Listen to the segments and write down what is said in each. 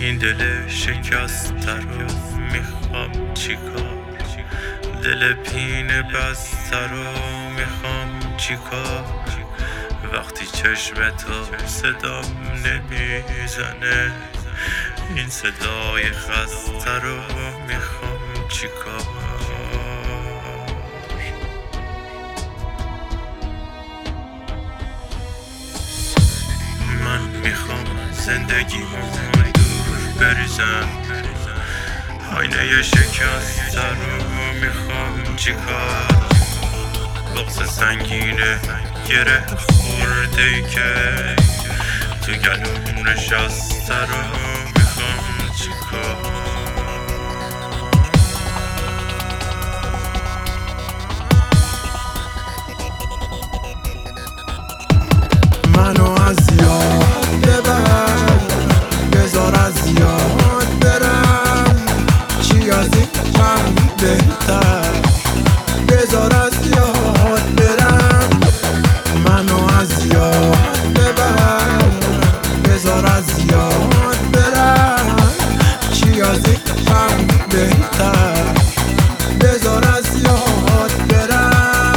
این دل شکسته رو میخوام چیکار، دل پینه بسته رو میخوام چیکار، وقتی چشم تو صدام نمیزنه، این صدای خسته رو میخوام چیکار. من میخوام زندگیمو دور بریزم، آینه شکسته رو میخوام چیکار، بغض سنگینه گره خورده که تو گلوم نشسته رو میخوام چیکار. منو از یاد ببر، بذار از یاد برم، چی از این غم بهتر، بذار از یاد برم. منو از یاد ببر، بذار از یاد برم، چی از این غم بهتر، بذار از یاد برم.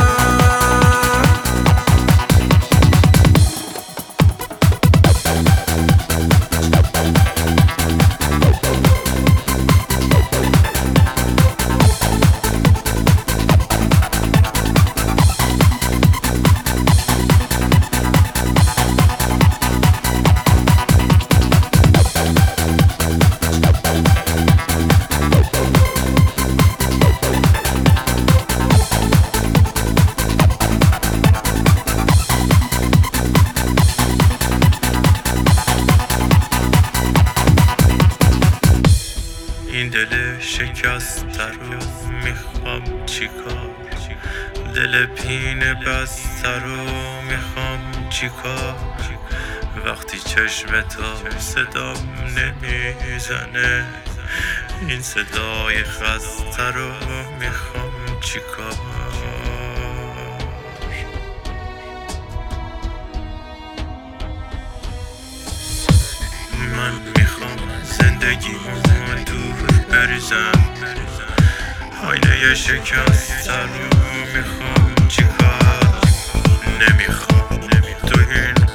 این دل شکسته رو میخوام چیکار، دل پینه بسته رو میخوام چیکار، وقتی چشم تو صدام نمیزنه، این صدای خسته رو میخوام چیکار. من میخوام زندگیمو دور بریزم، آینه شکسته رو میخوام چیکار، نمیخوام تو این